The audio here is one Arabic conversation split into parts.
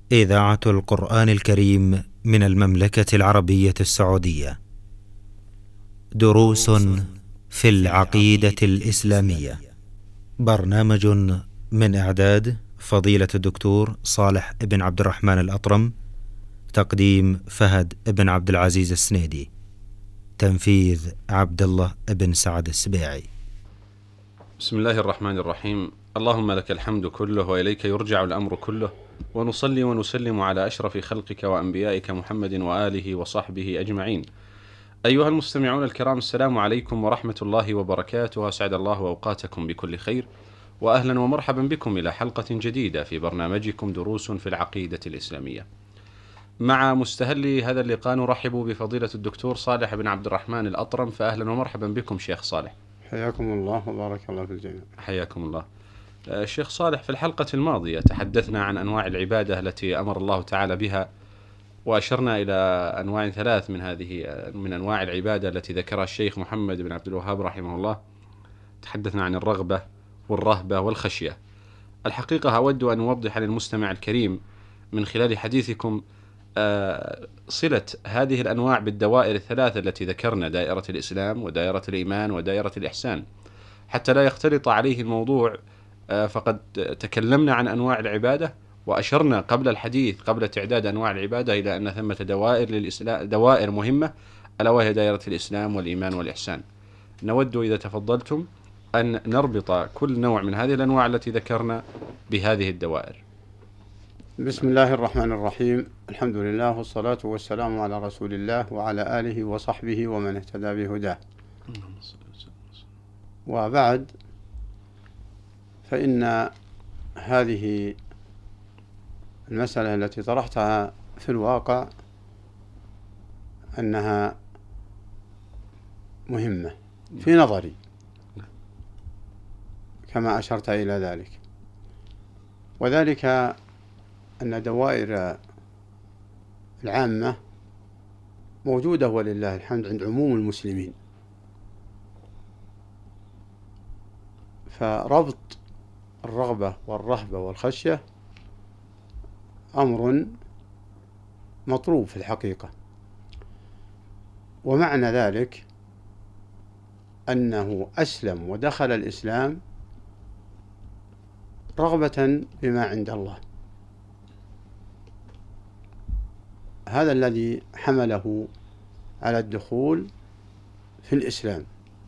إذاعة القرآن الكريم من المملكة العربية السعودية. دروس في العقيدة الإسلامية. برنامج من إعداد فضيلة الدكتور صالح بن عبد الرحمن الأطرم. تقديم فهد بن عبد العزيز السنيدي. تنفيذ عبد الله بن سعد السبيعي. بسم الله الرحمن الرحيم. اللهم لك الحمد كله وإليك يرجع الأمر كله، ونصلي ونسلم على أشرف خلقك وأنبيائك محمد وآله وصحبه أجمعين. أيها المستمعون الكرام، السلام عليكم ورحمة الله وبركاته، وأسعد الله أوقاتكم بكل خير، وأهلا ومرحبا بكم إلى حلقة جديدة في برنامجكم دروس في العقيدة الإسلامية. مع مستهل هذا اللقاء نرحب بفضيلة الدكتور صالح بن عبد الرحمن الأطرم، فأهلا ومرحبا بكم شيخ صالح. حياكم الله وبارك الله في الجميع. حياكم الله. الشيخ صالح، في الحلقة الماضية تحدثنا عن أنواع العبادة التي أمر الله تعالى بها، وأشرنا إلى أنواع ثلاث من أنواع العبادة التي ذكرها الشيخ محمد بن عبد الوهاب رحمه الله. تحدثنا عن الرغبة والرهبة والخشية. الحقيقة أود أن أوضح للمستمع الكريم من خلال حديثكم صلة هذه الأنواع بالدوائر الثلاثة التي ذكرنا: دائرة الإسلام ودائرة الإيمان ودائرة الإحسان، حتى لا يختلط عليه الموضوع. فقد تكلمنا عن أنواع العبادة، وأشرنا قبل الحديث قبل تعداد أنواع العبادة إلى أن ثمة دوائر مهمة، ألا وهي دائرة الإسلام والإيمان والإحسان. نود إذا تفضلتم أن نربط كل نوع من هذه الأنواع التي ذكرنا بهذه الدوائر. بسم الله الرحمن الرحيم. الحمد لله والصلاة والسلام على رسول الله وعلى آله وصحبه ومن اهتدى بهداه. وبعد، فإن هذه المسألة التي طرحتها في الواقع أنها مهمة في نظري كما أشرت إلى ذلك، وذلك أن دوائر العامة موجودة ولله الحمد عند عموم المسلمين، فربط الرغبة والرهبة والخشية أمر مطلوب في الحقيقة. ومعنى ذلك أنه أسلم ودخل الإسلام رغبة بما عند الله. هذا الذي حمله على الدخول في الإسلام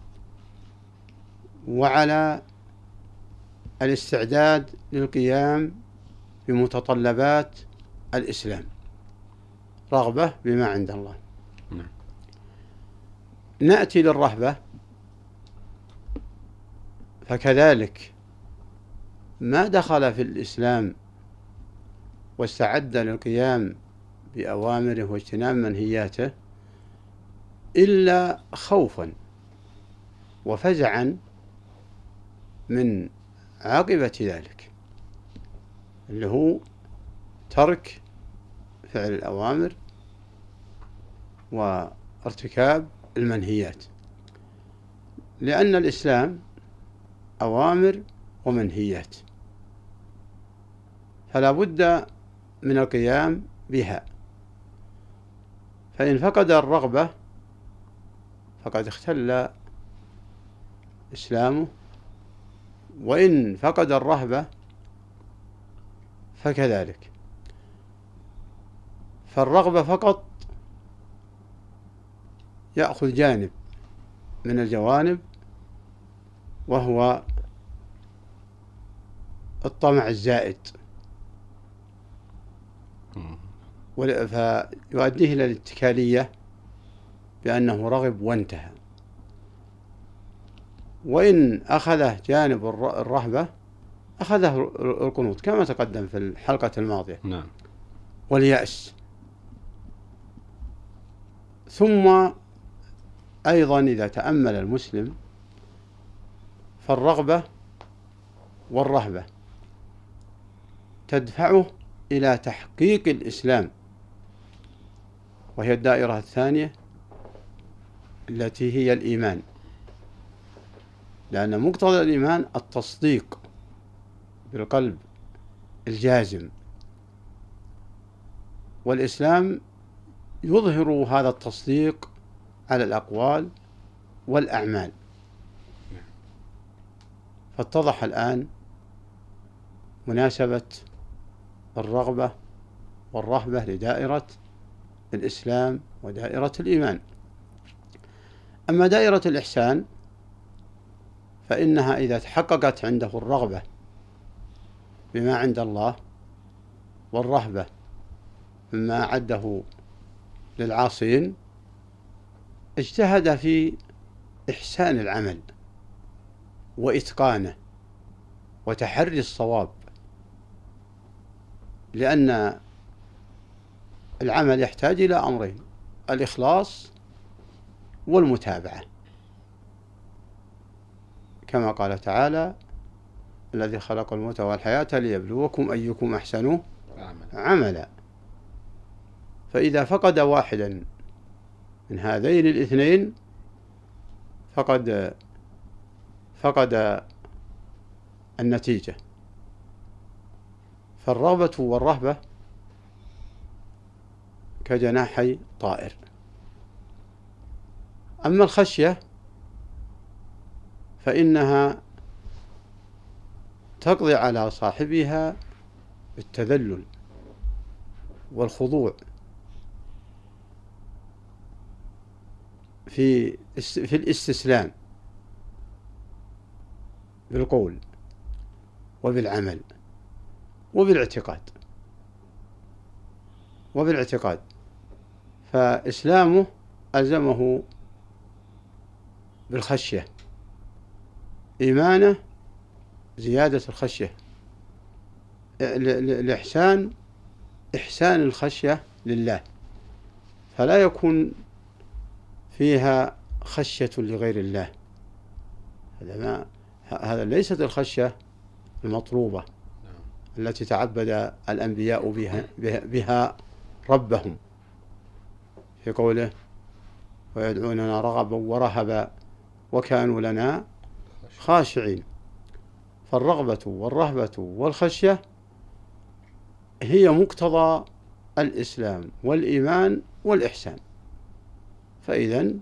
وعلى الاستعداد للقيام بمتطلبات الإسلام، رغبة بما عند الله. نأتي للرهبة، فكذلك ما دخل في الإسلام واستعد للقيام بأوامره واجتناب منهياته إلا خوفا وفزعا من عاقبة ذلك، اللي هو ترك فعل الأوامر وارتكاب المنهيات، لأن الإسلام أوامر ومنهيات، فلا بد من القيام بها. فإن فقد الرغبة فقد اختل إسلامه، وإن فقد الرهبة فكذلك. فالرغبة فقط يأخذ جانب من الجوانب، وهو الطمع الزائد، فيؤديه إلى الاتكالية بأنه رغب وانتهى. وإن أخذه جانب الرهبة أخذه القنوط كما تقدم في الحلقة الماضية، واليأس. ثم أيضا إذا تأمل المسلم فالرغبة والرهبة تدفعه إلى تحقيق الإسلام، وهي الدائرة الثانية التي هي الإيمان، لأن مقتضى الإيمان التصديق بالقلب الجازم والإسلام يظهر هذا التصديق على الأقوال والأعمال. فاتضح الآن مناسبة الرغبة والرهبة لدائرة الإسلام ودائرة الإيمان. أما دائرة الإحسان فإنها إذا تحققت عنده الرغبة بما عند الله والرهبة مما أعده للعاصين اجتهد في إحسان العمل وإتقانه وتحري الصواب، لأن العمل يحتاج إلى أمرين: الإخلاص والمتابعة، كما قال تعالى: الذي خلق الموت والحياة ليبلوكم أيكم أحسن عملا. فإذا فقد واحدا من هذين الاثنين فقد النتيجة. فالرغبة والرهبة كجناحي طائر. أما الخشية فإنها تقضي على صاحبها بالتذلل والخضوع في الاستسلام بالقول وبالعمل وبالاعتقاد. فإسلامه ألزمه بالخشية، إيمانه زيادة الخشية، إحسان الخشية لله، فلا يكون فيها خشية لغير الله. هذا ليست الخشية المطلوبة التي تعبد الأنبياء بها ربهم في قوله: ويدعوننا رغبا ورهبا وكانوا لنا خاشعين. فالرغبة والرهبة والخشية هي مقتضى الإسلام والإيمان والإحسان، فإذن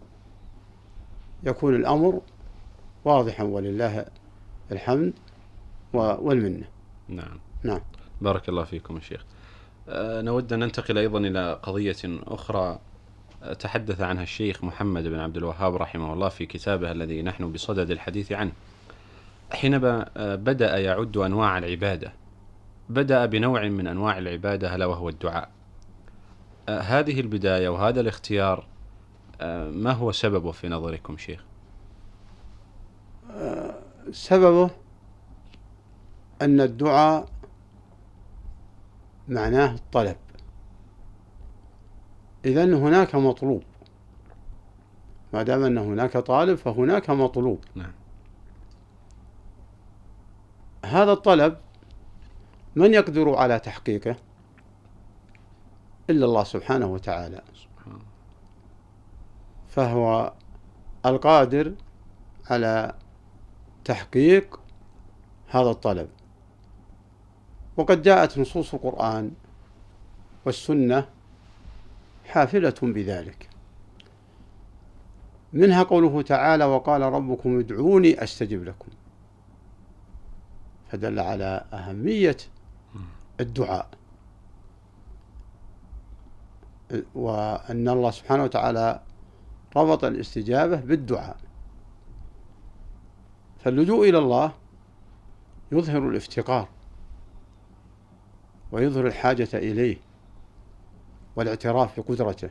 يكون الأمر واضحا ولله الحمد والمنة. نعم. بارك الله فيكم يا شيخ. نود أن ننتقل أيضا إلى قضية أخرى تحدث عنها الشيخ محمد بن عبد الوهاب رحمه الله في كتابه الذي نحن بصدد الحديث عنه. حينما بدأ يعد أنواع العبادة بدأ بنوع من أنواع العبادة ألا وهو الدعاء. هذه البداية وهذا الاختيار ما هو سببه في نظركم شيخ؟ سببه أن الدعاء معناه الطلب، إذن هناك مطلوب، ما دام أن هناك طالب فهناك مطلوب. نعم. هذا الطلب من يقدر على تحقيقه إلا الله سبحانه وتعالى، فهو القادر على تحقيق هذا الطلب. وقد جاءت نصوص القرآن والسنة حافلة بذلك، منها قوله تعالى: وقال ربكم ادعوني أستجب لكم، فدل على أهمية الدعاء، وأن الله سبحانه وتعالى ربط الاستجابة بالدعاء. فاللجوء إلى الله يظهر الافتقار ويظهر الحاجة إليه والاعتراف بقدرته.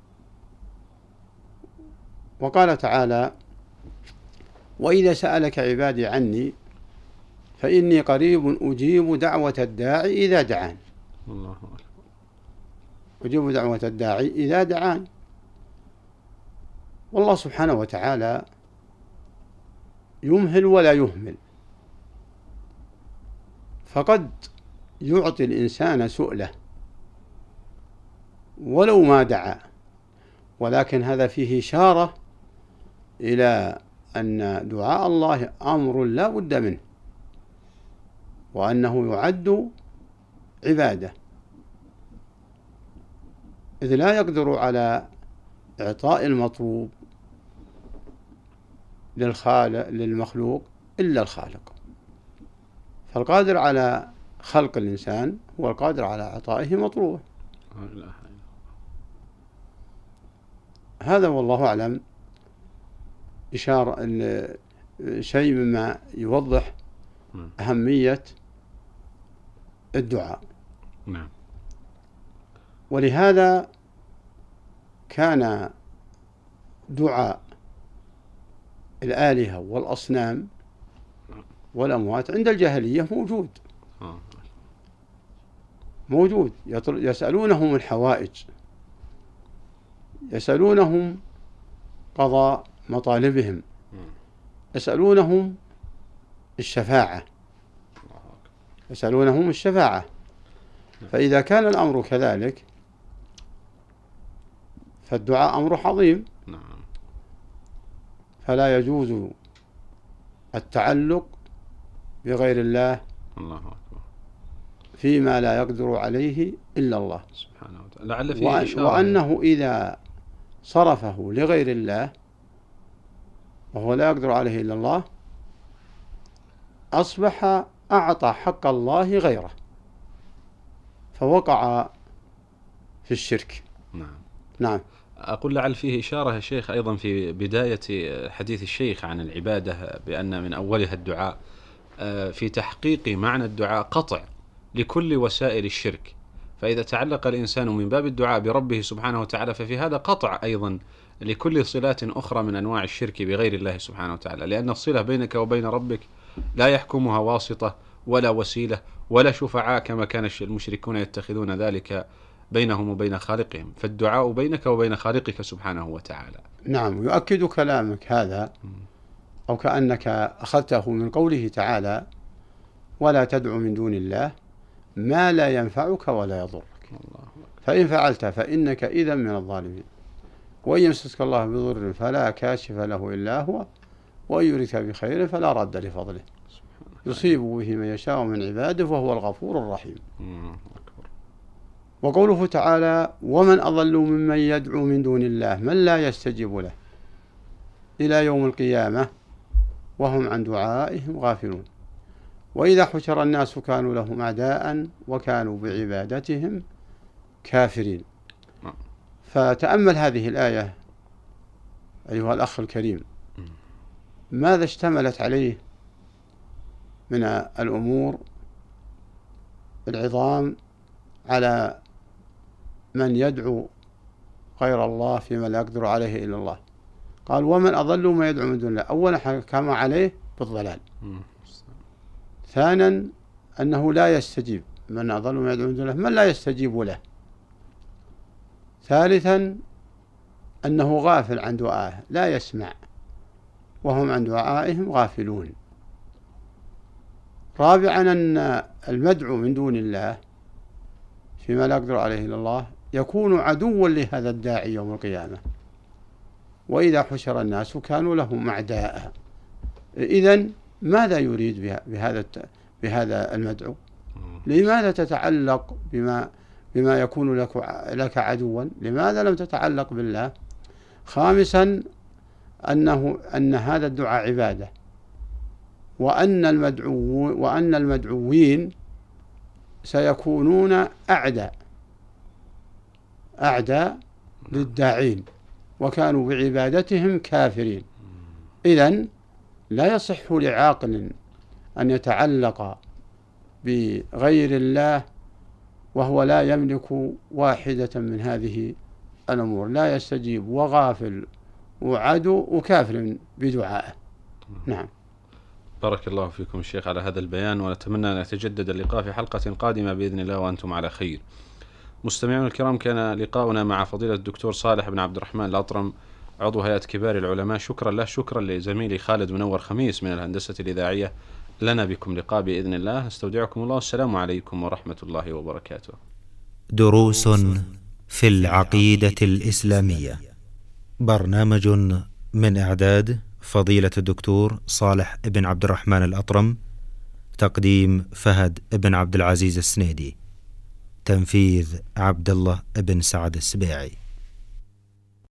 وقال تعالى: وإذا سألك عبادي عني فإني قريب أجيب دعوة الداعي إذا دعان. الله أكبر. أجيب دعوة الداعي إذا دعان. والله سبحانه وتعالى يمهل ولا يهمل، فقد يعطي الإنسان سؤله ولو ما دعا، ولكن هذا فيه إشارة إلى أن دعاء الله أمر لا بد منه، وأنه يعد عبادة. إذ لا يقدر على إعطاء المطلوب للمخلوق إلا الخالق، فالقادر على خلق الإنسان هو القادر على إعطائه مطلوبه. هذا والله أعلم إشارة شيء مما يوضح أهمية الدعاء. نعم. ولهذا كان دعاء الآلهة والأصنام والأموات عند الجاهلية موجود. يسألونهم الحوائج، يسألونهم قضاء مطالبهم، يسألونهم الشفاعة. فإذا كان الأمر كذلك فالدعاء أمر عظيم، فلا يجوز التعلق بغير الله فيما لا يقدر عليه إلا الله سبحانه وتعالى. لعل فيه إشارة وأنه إذا صرفه لغير الله وهو لا يقدر عليه إلا الله أصبح أعطى حق الله غيره فوقع في الشرك. نعم. أقول لعل فيه إشارة يا شيخ أيضا في بداية حديث الشيخ عن العبادة بأن من أولها الدعاء، في تحقيق معنى الدعاء قطع لكل وسائل الشرك، فإذا تعلق الإنسان من باب الدعاء بربه سبحانه وتعالى ففي هذا قطع أيضا لكل صلات أخرى من أنواع الشرك بغير الله سبحانه وتعالى، لأن الصلة بينك وبين ربك لا يحكمها واسطة ولا وسيلة ولا شفعاء كما كان المشركون يتخذون ذلك بينهم وبين خالقهم، فالدعاء بينك وبين خالقك سبحانه وتعالى. نعم. يؤكد كلامك هذا أو كأنك أخذته من قوله تعالى: ولا تدع من دون الله ما لا ينفعك ولا يضرك، فإن فعلت فإنك إذا من الظالمين، وإن يمسسك الله بضر فلا كاشف له إلا هو، وإن يردك بخير فلا راد لفضله يصيب به من يشاء من عباده وهو الغفور الرحيم. وقوله تعالى: ومن أضل ممن يدعو من دون الله من لا يستجيب له إلى يوم القيامة وهم عن دعائهم غافلون، وإذا حشر الناس كانوا لهم أعداء وكانوا بعبادتهم كافرين. فتأمل هذه الآية أيها الأخ الكريم، ماذا اشتملت عليه من الأمور العظام على من يدعو غير الله فيما لا يقدر عليه إلا الله. قال: ومن أضل ما يدعو من دون الله. أولا حكم عليه بالضلال، ثانيا أنه لا يستجيب، من أضل ما يدعو من دون الله من لا يستجيب له، ثالثا أنه غافل عن دعائه لا يسمع وهم عن دعائهم غافلون، رابعا أن المدعو من دون الله فيما لا يقدر عليه إلا الله يكون عدوا لهذا الداعي يوم القيامة، وإذا حشر الناس كانوا لهم أعداء. إذن ماذا يريد بهذا المدعو؟ لماذا تتعلق بما يكون لك عدوا؟ لماذا لم تتعلق بالله؟ خامسا أن هذا الدعاء عبادة، وأن المدعوين سيكونون أعداء للداعين وكانوا بعبادتهم كافرين. إذن لا يصح لعاقل أن يتعلق بغير الله وهو لا يملك واحدة من هذه الأمور، لا يستجيب وغافل وعدو وكافر بدعائه. نعم. بارك الله فيكم الشيخ على هذا البيان، ونتمنى أن يتجدد اللقاء في حلقة قادمة بإذن الله وأنتم على خير. مستمعون الكرام، كان لقاؤنا مع فضيلة الدكتور صالح بن عبد الرحمن الأطرم، عضو هيئة كبار العلماء. شكرا له، شكرا لزميلي خالد منور خميس من الهندسة الإذاعية. لنا بكم لقاء بإذن الله. استودعكم الله، السلام عليكم ورحمة الله وبركاته. دروس في العقيدة الإسلامية، برنامج من إعداد فضيلة الدكتور صالح بن عبد الرحمن الأطرم، تقديم فهد بن عبد العزيز السنيدي، تنفيذ عبد الله بن سعد السبيعي.